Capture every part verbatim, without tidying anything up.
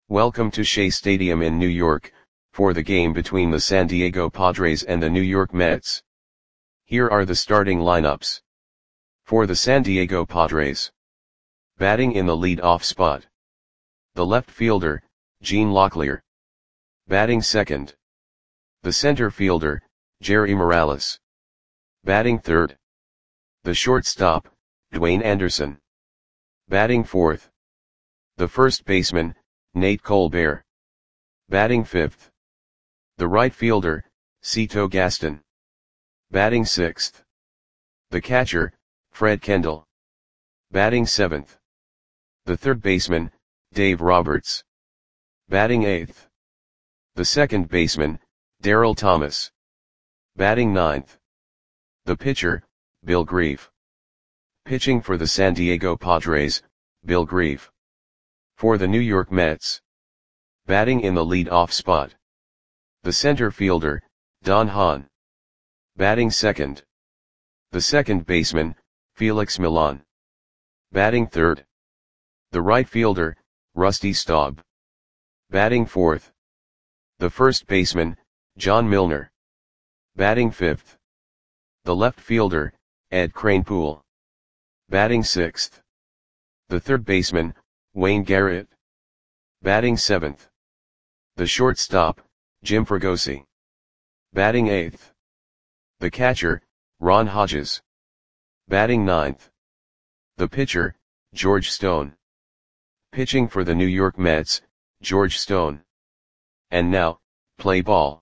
Welcome to Shea Stadium in New York, for the game between the San Diego Padres and the New York Mets. Here are the starting lineups. For the San Diego Padres. Batting in the lead-off spot. The left fielder, Gene Locklear. Batting second. The center fielder, Jerry Morales. Batting third. The shortstop, Dwayne Anderson. Batting fourth. The first baseman, Nate Colbert. Batting fifth. The right fielder, Cito Gaston. Batting sixth. The catcher, Fred Kendall. Batting seventh. The third baseman, Dave Roberts. Batting eighth. The second baseman, Darryl Thomas. Batting ninth. The pitcher, Bill Grief. Pitching for the San Diego Padres, Bill Grief. For the New York Mets. Batting in the lead-off spot. The center fielder, Don Hahn. Batting second. The second baseman, Felix Millan. Batting third. The right fielder, Rusty Staub. Batting fourth. The first baseman, John Milner. Batting fifth. The left fielder, Ed Kranepool. Batting sixth. The third baseman, Wayne Garrett. Batting seventh. The shortstop, Jim Fregosi. Batting eighth. The catcher, Ron Hodges. Batting ninth. The pitcher, George Stone. Pitching for the New York Mets, George Stone. And now, play ball.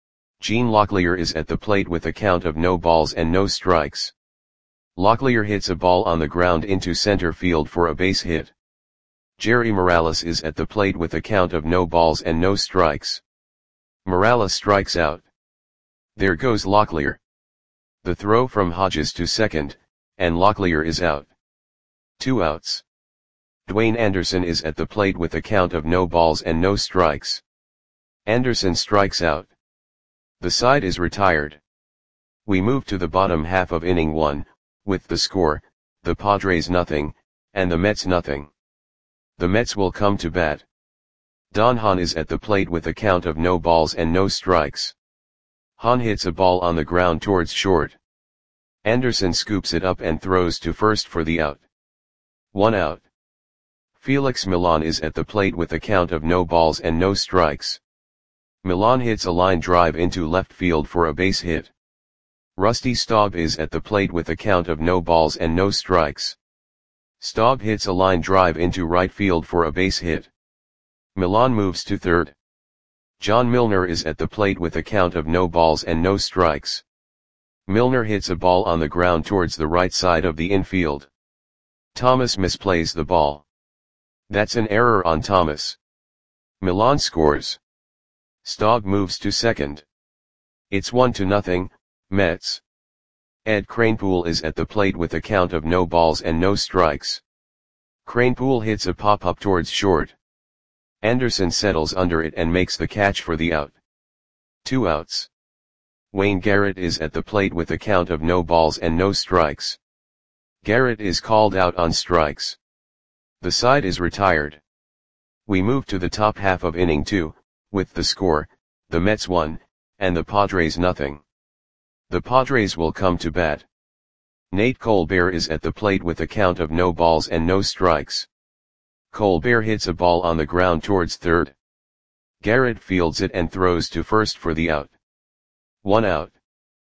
Gene Locklear is at the plate with a count of no balls and no strikes. Locklear hits a ball on the ground into center field for a base hit. Jerry Morales is at the plate with a count of no balls and no strikes. Morales strikes out. There goes Locklear. The throw from Hodges to second, and Locklear is out. Two outs. Dwayne Anderson is at the plate with a count of no balls and no strikes. Anderson strikes out. The side is retired. We move to the bottom half of inning one, with the score, the Padres nothing, and the Mets nothing. The Mets will come to bat. Don Hahn is at the plate with a count of no balls and no strikes. Hahn hits a ball on the ground towards short. Anderson scoops it up and throws to first for the out. One out. Felix Millan is at the plate with a count of no balls and no strikes. Millan hits a line drive into left field for a base hit. Rusty Staub is at the plate with a count of no balls and no strikes. Staub hits a line drive into right field for a base hit. Millan moves to third. John Milner is at the plate with a count of no balls and no strikes. Milner hits a ball on the ground towards the right side of the infield. Thomas misplays the ball. That's an error on Thomas. Millan scores. Staub moves to second. It's one to nothing, Mets. Ed Kranepool is at the plate with a count of no balls and no strikes. Kranepool hits a pop-up towards short. Anderson settles under it and makes the catch for the out. Two outs. Wayne Garrett is at the plate with a count of no balls and no strikes. Garrett is called out on strikes. The side is retired. We move to the top half of inning two, with the score, the Mets one, and the Padres nothing. The Padres will come to bat. Nate Colbert is at the plate with a count of no balls and no strikes. Colbert hits a ball on the ground towards third. Garrett fields it and throws to first for the out. One out.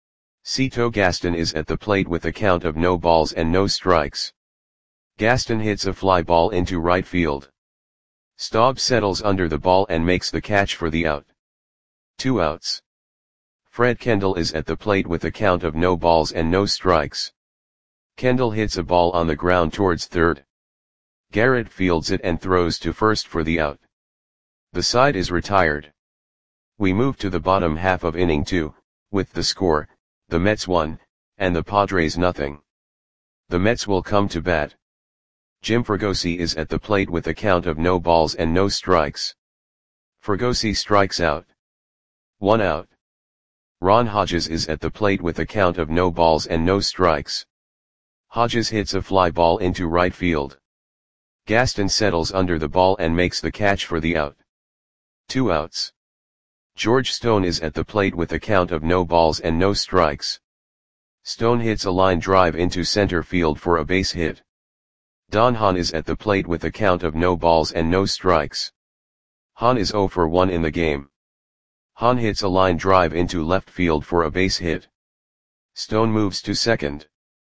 Cito Gaston is at the plate with a count of no balls and no strikes. Gaston hits a fly ball into right field. Staub settles under the ball and makes the catch for the out. Two outs. Fred Kendall is at the plate with a count of no balls and no strikes. Kendall hits a ball on the ground towards third. Garrett fields it and throws to first for the out. The side is retired. We move to the bottom half of inning two, with the score, the Mets one, and the Padres nothing. The Mets will come to bat. Jim Fregosi is at the plate with a count of no balls and no strikes. Fregosi strikes out. One out. Ron Hodges is at the plate with a count of no balls and no strikes. Hodges hits a fly ball into right field. Gaston settles under the ball and makes the catch for the out. Two outs. George Stone is at the plate with a count of no balls and no strikes. Stone hits a line drive into center field for a base hit. Don Hahn is at the plate with a count of no balls and no strikes. Hahn is oh for one in the game. Hahn hits a line drive into left field for a base hit. Stone moves to second.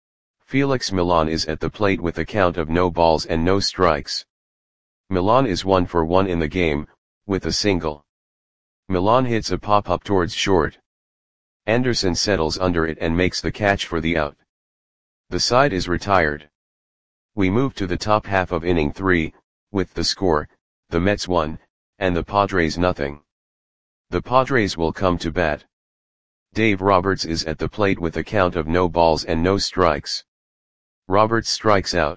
Felix Millan is at the plate with a count of no balls and no strikes. Millan is one for one in the game, with a single. Millan hits a pop-up towards short. Anderson settles under it and makes the catch for the out. The side is retired. We move to the top half of inning three, with the score, the Mets one, and the Padres nothing. The Padres will come to bat. Dave Roberts is at the plate with a count of no balls and no strikes. Roberts strikes out.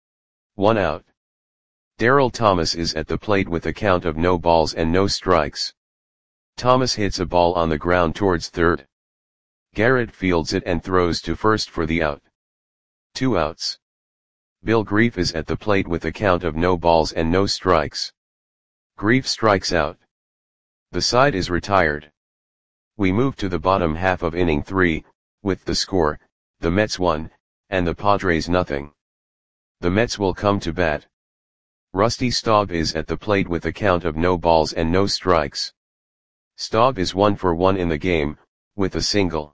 One out. Darryl Thomas is at the plate with a count of no balls and no strikes. Thomas hits a ball on the ground towards third. Garrett fields it and throws to first for the out. Two outs. Bill Grief is at the plate with a count of no balls and no strikes. Grief strikes out. The side is retired. We move to the bottom half of inning three, with the score, the Mets one, and the Padres nothing. The Mets will come to bat. Rusty Staub is at the plate with a count of no balls and no strikes. Staub is one for one in the game, with a single.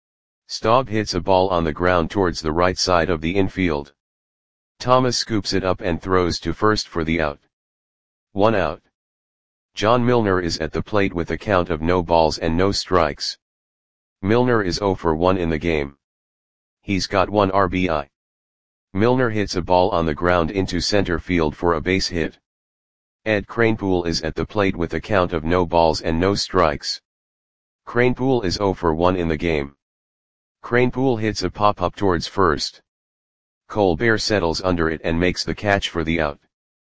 Staub hits a ball on the ground towards the right side of the infield. Thomas scoops it up and throws to first for the out. One out. John Milner is at the plate with a count of no balls and no strikes. Milner is oh for one in the game. He's got one R B I. Milner hits a ball on the ground into center field for a base hit. Ed Kranepool is at the plate with a count of no balls and no strikes. Kranepool is oh for one in the game. Kranepool hits a pop-up towards first. Colbert settles under it and makes the catch for the out.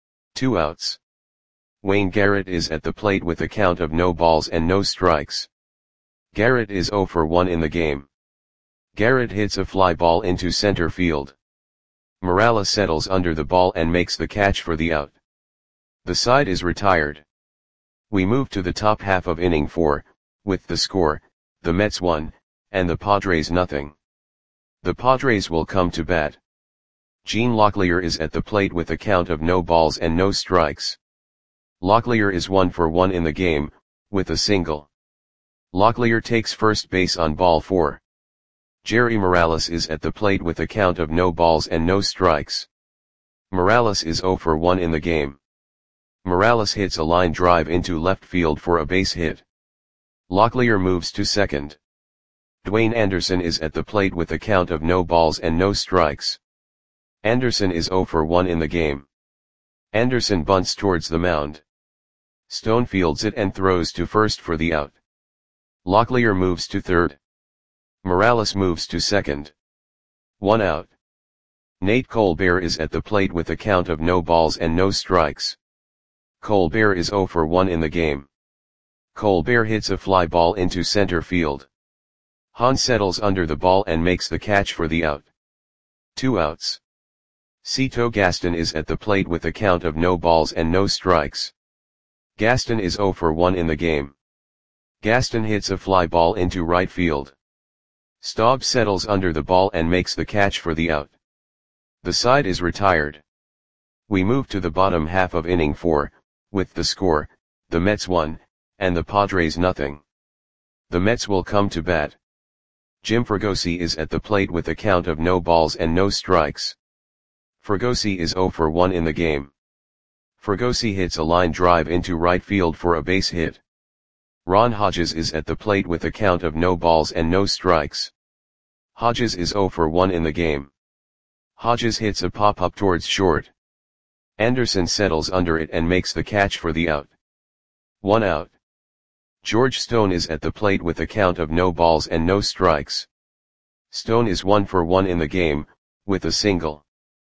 Two outs. Wayne Garrett is at the plate with a count of no balls and no strikes. Garrett is oh for one in the game. Garrett hits a fly ball into center field. Morales settles under the ball and makes the catch for the out. The side is retired. We move to the top half of inning four, with the score, the Mets one, and the Padres nothing. The Padres will come to bat. Gene Locklear is at the plate with a count of no balls and no strikes. Locklear is one for one in the game, with a single. Locklear takes first base on ball four. Jerry Morales is at the plate with a count of no balls and no strikes. Morales is oh for one in the game. Morales hits a line drive into left field for a base hit. Locklear moves to second. Dwayne Anderson is at the plate with a count of no balls and no strikes. Anderson is oh for one in the game. Anderson bunts towards the mound. Stone fields it and throws to first for the out. Locklear moves to third. Morales moves to second. One out. Nate Colbert is at the plate with a count of no balls and no strikes. Colbert is oh for one in the game. Colbert hits a fly ball into center field. Hahn settles under the ball and makes the catch for the out. Two outs. Cito Gaston is at the plate with a count of no balls and no strikes. Gaston is oh for one in the game. Gaston hits a fly ball into right field. Staub settles under the ball and makes the catch for the out. The side is retired. We move to the bottom half of inning four, with the score, the Mets one, and the Padres nothing. The Mets will come to bat. Jim Fregosi is at the plate with a count of no balls and no strikes. Fregosi is oh for one in the game. Fregosi hits a line drive into right field for a base hit. Ron Hodges is at the plate with a count of no balls and no strikes. Hodges is oh for one in the game. Hodges hits a pop-up towards short. Anderson settles under it and makes the catch for the out. One out. George Stone is at the plate with a count of no balls and no strikes. Stone is one for one in the game, with a single.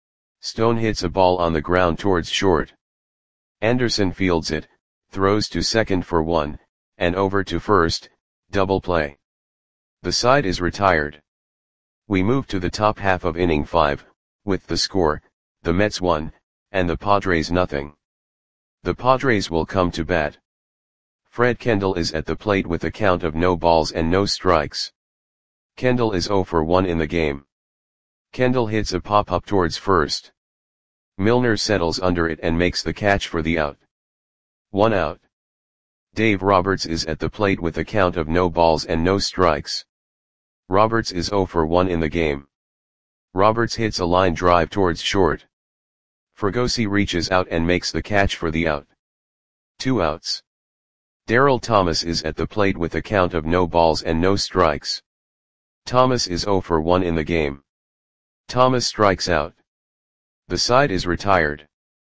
Stone hits a ball on the ground towards short. Anderson fields it, throws to second for one, and over to first, double play. The side is retired. We move to the top half of inning five, with the score, the Mets one, and the Padres nothing. The Padres will come to bat. Fred Kendall is at the plate with a count of no balls and no strikes. Kendall is zero for one in the game. Kendall hits a pop-up towards first. Milner settles under it and makes the catch for the out. One out. Dave Roberts is at the plate with a count of no balls and no strikes. Roberts is zero for one in the game. Roberts hits a line drive towards short. Fregosi reaches out and makes the catch for the out. Two outs. Darryl Thomas is at the plate with a count of no balls and no strikes. Thomas is zero for one in the game. Thomas strikes out. The side is retired.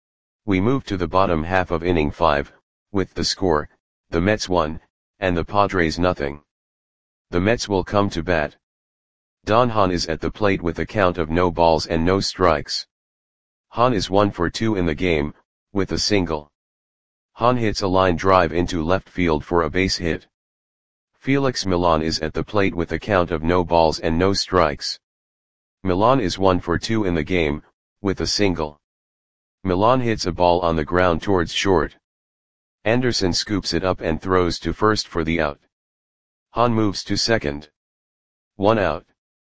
We move to the bottom half of inning five, with the score, the Mets one, and the Padres nothing. The Mets will come to bat. Don Hahn is at the plate with a count of no balls and no strikes. Hahn is one for two in the game, with a single. Hahn hits a line drive into left field for a base hit. Felix Millan is at the plate with a count of no balls and no strikes. Millan is one for two in the game, with a single. Millan hits a ball on the ground towards short. Anderson scoops it up and throws to first for the out. Hahn moves to second. One out.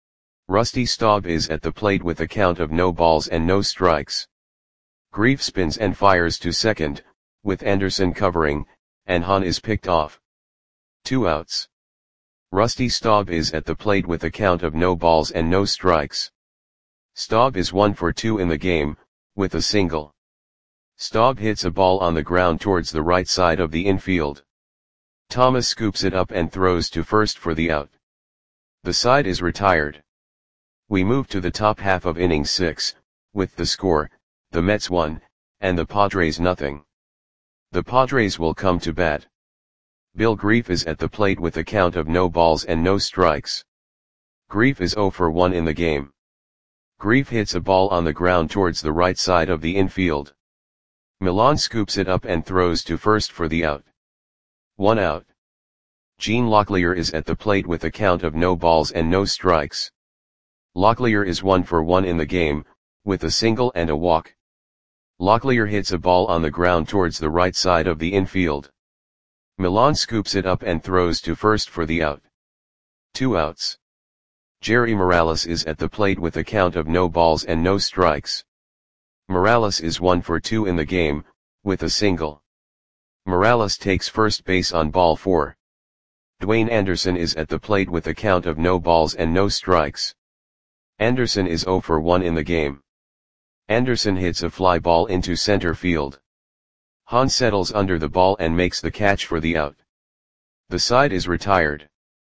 Rusty Staub is at the plate with a count of no balls and no strikes. Grief spins and fires to second, with Anderson covering, and Hahn is picked off. Two outs. Rusty Staub is at the plate with a count of no balls and no strikes. Staub is one for two in the game, with a single. Staub hits a ball on the ground towards the right side of the infield. Thomas scoops it up and throws to first for the out. The side is retired. We move to the top half of inning six, with the score, the Mets one, and the Padres nothing. The Padres will come to bat. Bill Grief is at the plate with a count of no balls and no strikes. Grief is zero for one in the game. Grief hits a ball on the ground towards the right side of the infield. Millan scoops it up and throws to first for the out. One out. Gene Locklear is at the plate with a count of no balls and no strikes. Locklear is one for one in the game, with a single and a walk. Locklear hits a ball on the ground towards the right side of the infield. Millan scoops it up and throws to first for the out. Two outs. Jerry Morales is at the plate with a count of no balls and no strikes. Morales is one for two in the game, with a single. Morales takes first base on ball four. Dwayne Anderson is at the plate with a count of no balls and no strikes. Anderson is zero for one in the game. Anderson hits a fly ball into center field. Hahn settles under the ball and makes the catch for the out. The side is retired.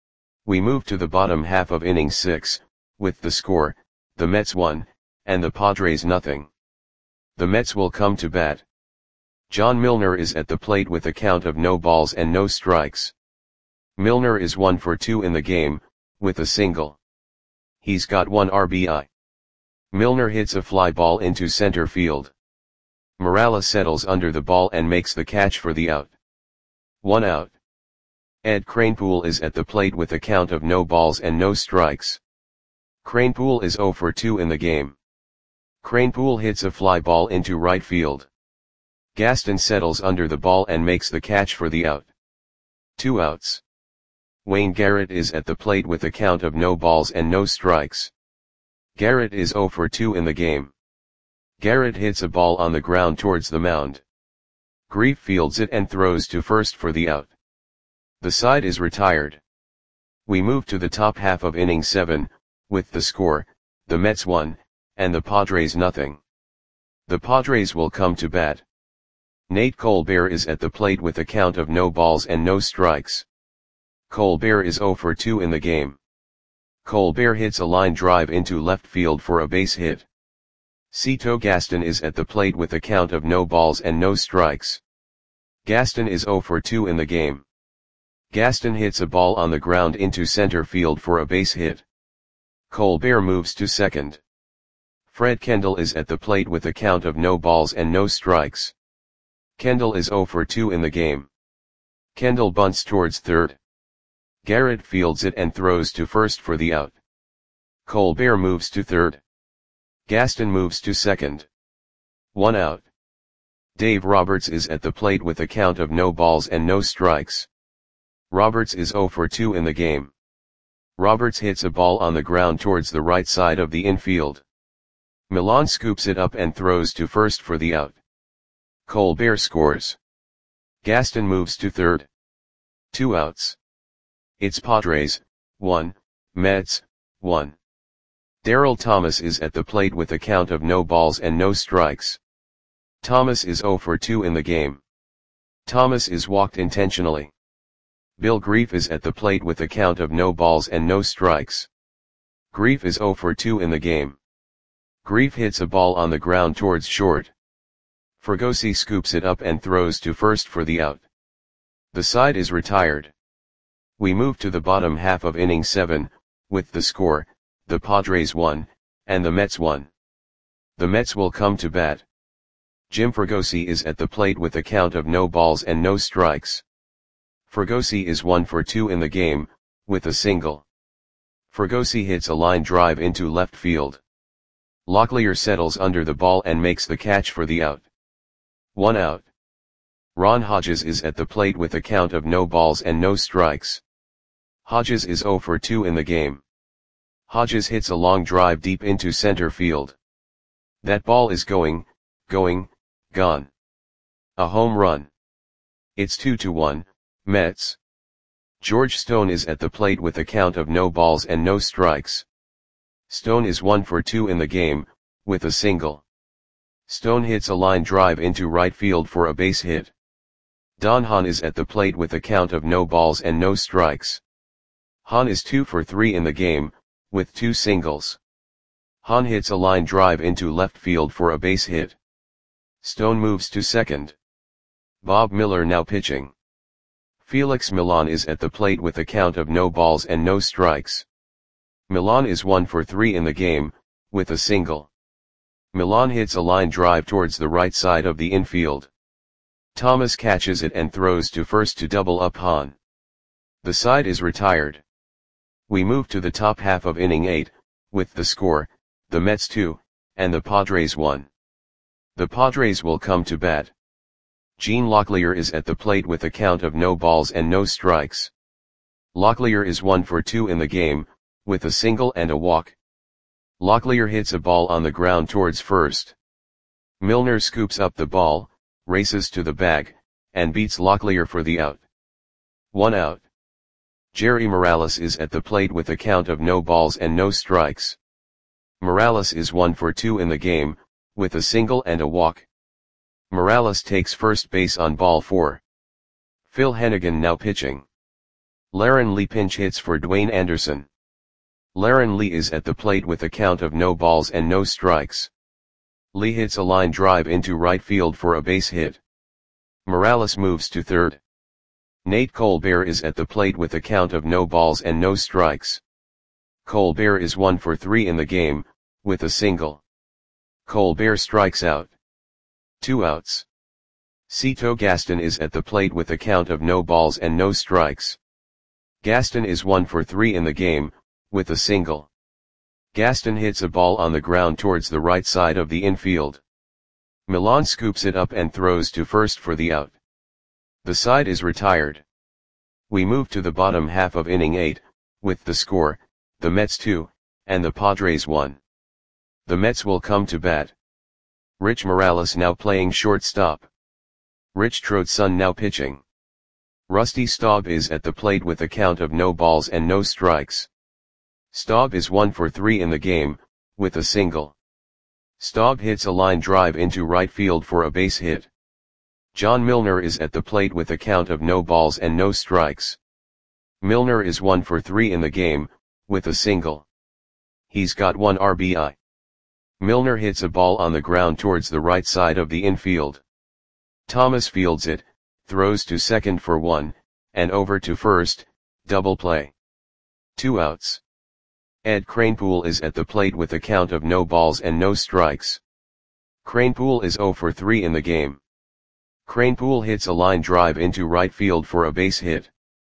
We move to the bottom half of inning six, with the score, the Mets one, and the Padres nothing. The Mets will come to bat. John Milner is at the plate with a count of no balls and no strikes. Milner is one for two in the game, with a single. He's got one R B I. Milner hits a fly ball into center field. Morales settles under the ball and makes the catch for the out. One out. Ed Kranepool is at the plate with a count of no balls and no strikes. Kranepool is zero for two in the game. Kranepool hits a fly ball into right field. Gaston settles under the ball and makes the catch for the out. Two outs. Wayne Garrett is at the plate with a count of no balls and no strikes. Garrett is zero for two in the game. Garrett hits a ball on the ground towards the mound. Grief fields it and throws to first for the out. The side is retired. We move to the top half of inning seven, with the score, the Mets one, and the Padres nothing. The Padres will come to bat. Nate Colbert is at the plate with a count of no balls and no strikes. Colbert is zero for two in the game. Colbert hits a line drive into left field for a base hit. Cito Gaston is at the plate with a count of no balls and no strikes. Gaston is zero for two in the game. Gaston hits a ball on the ground into center field for a base hit. Colbert moves to second. Fred Kendall is at the plate with a count of no balls and no strikes. Kendall is zero for two in the game. Kendall bunts towards third. Garrett fields it and throws to first for the out. Colbert moves to third. Gaston moves to second. One out. Dave Roberts is at the plate with a count of no balls and no strikes. Roberts is zero for two in the game. Roberts hits a ball on the ground towards the right side of the infield. Millan scoops it up and throws to first for the out. Colbert scores. Gaston moves to third. Two outs. It's Padres, one, Mets, one. Darryl Thomas is at the plate with a count of no balls and no strikes. Thomas is zero for two in the game. Thomas is walked intentionally. Bill Grief is at the plate with a count of no balls and no strikes. Grief is zero for two in the game. Grief hits a ball on the ground towards short. Fregosi scoops it up and throws to first for the out. The side is retired. We move to the bottom half of inning seven, with the score, the Padres won, and the Mets won. The Mets will come to bat. Jim Fregosi is at the plate with a count of no balls and no strikes. Fregosi is one for two in the game, with a single. Fregosi hits a line drive into left field. Locklear settles under the ball and makes the catch for the out. One out. Ron Hodges is at the plate with a count of no balls and no strikes. Hodges is zero for two in the game. Hodges hits a long drive deep into center field. That ball is going, going, gone. A home run. It's two to one, Mets. George Stone is at the plate with a count of no balls and no strikes. Stone is one for two in the game, with a single. Stone hits a line drive into right field for a base hit. Don Hahn is at the plate with a count of no balls and no strikes. Hahn is two for three in the game, with two singles. Hahn hits a line drive into left field for a base hit. Stone moves to second. Bob Miller now pitching. Felix Millan is at the plate with a count of no balls and no strikes. Millan is one for three in the game, with a single. Millan hits a line drive towards the right side of the infield. Thomas catches it and throws to first to double up Hahn. The side is retired. We move to the top half of inning eight, with the score, the Mets two, and the Padres one. The Padres will come to bat. Gene Locklear is at the plate with a count of no balls and no strikes. Locklear is one for two in the game, with a single and a walk. Locklear hits a ball on the ground towards first. Milner scoops up the ball, races to the bag, and beats Locklear for the out. One out. Jerry Morales is at the plate with a count of no balls and no strikes. Morales is one for two in the game, with a single and a walk. Morales takes first base on ball four. Phil Hennigan now pitching. Laren Lee pinch hits for Dwayne Anderson. Laren Lee is at the plate with a count of no balls and no strikes. Lee hits a line drive into right field for a base hit. Morales moves to third. Nate Colbert is at the plate with a count of no balls and no strikes. Colbert is one for three in the game, with a single. Colbert strikes out. Two outs. Cito Gaston is at the plate with a count of no balls and no strikes. Gaston is one for three in the game, with a single. Gaston hits a ball on the ground towards the right side of the infield. Millan scoops it up and throws to first for the out. The side is retired. We move to the bottom half of inning eight, with the score, the Mets two, and the Padres one. The Mets will come to bat. Rich Morales now playing shortstop. Rich Trotson now pitching. Rusty Staub is at the plate with a count of no balls and no strikes. Staub is one for three in the game, with a single. Staub hits a line drive into right field for a base hit. John Milner is at the plate with a count of no balls and no strikes. Milner is one for three in the game, with a single. He's got one R B I. Milner hits a ball on the ground towards the right side of the infield. Thomas fields it, throws to second for one, and over to first, double play. Two outs. Ed Kranepool is at the plate with a count of no balls and no strikes. Kranepool is zero for three in the game. Kranepool hits a line drive into right field for a base hit.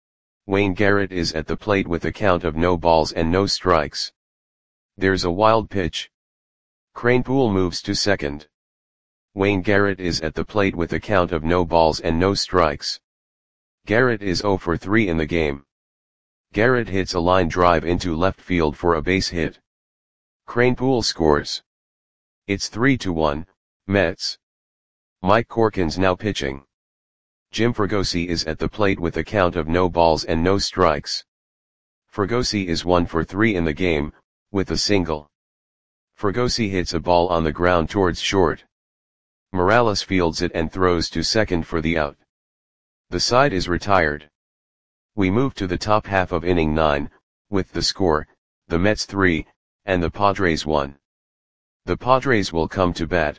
Wayne Garrett is at the plate with a count of no balls and no strikes. There's a wild pitch. Kranepool moves to second. Wayne Garrett is at the plate with a count of no balls and no strikes. Garrett is zero for three in the game. Garrett hits a line drive into left field for a base hit. Kranepool scores. It's three to one, Mets. Mike Corkins now pitching. Jim Fregosi is at the plate with a count of no balls and no strikes. Fregosi is one for three in the game, with a single. Fregosi hits a ball on the ground towards short. Morales fields it and throws to second for the out. The side is retired. We move to the top half of inning nine, with the score, the Mets three, and the Padres one. The Padres will come to bat.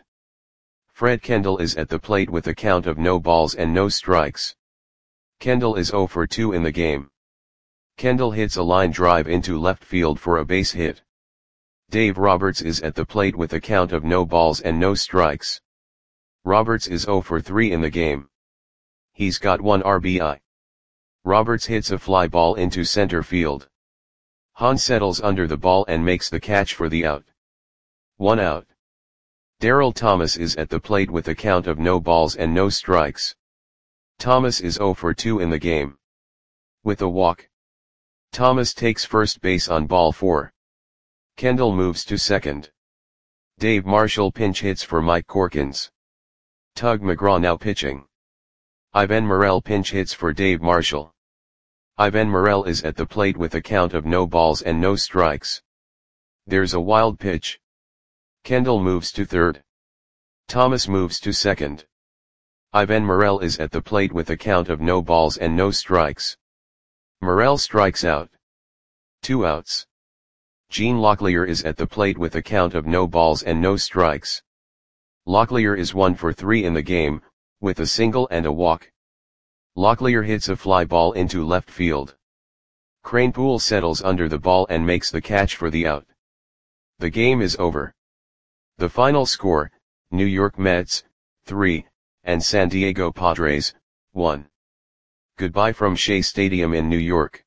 Fred Kendall is at the plate with a count of no balls and no strikes. Kendall is zero for two in the game. Kendall hits a line drive into left field for a base hit. Dave Roberts is at the plate with a count of no balls and no strikes. Roberts is zero for three in the game. He's got one R B I. Roberts hits a fly ball into center field. Hahn settles under the ball and makes the catch for the out. One out. Darryl Thomas is at the plate with a count of no balls and no strikes. Thomas is zero for two in the game. With a walk. Thomas takes first base on ball four. Kendall moves to second. Dave Marshall pinch hits for Mike Corkins. Tug McGraw now pitching. Ivan Morel pinch hits for Dave Marshall. Ivan Morel is at the plate with a count of no balls and no strikes. There's a wild pitch. Kendall moves to third. Thomas moves to second. Ivan Morel is at the plate with a count of no balls and no strikes. Morel strikes out. Two outs. Gene Locklear is at the plate with a count of no balls and no strikes. Locklear is one for three in the game, with a single and a walk. Locklear hits a fly ball into left field. Kranepool settles under the ball and makes the catch for the out. The game is over. The final score, New York Mets, three, and San Diego Padres, one. Goodbye from Shea Stadium in New York.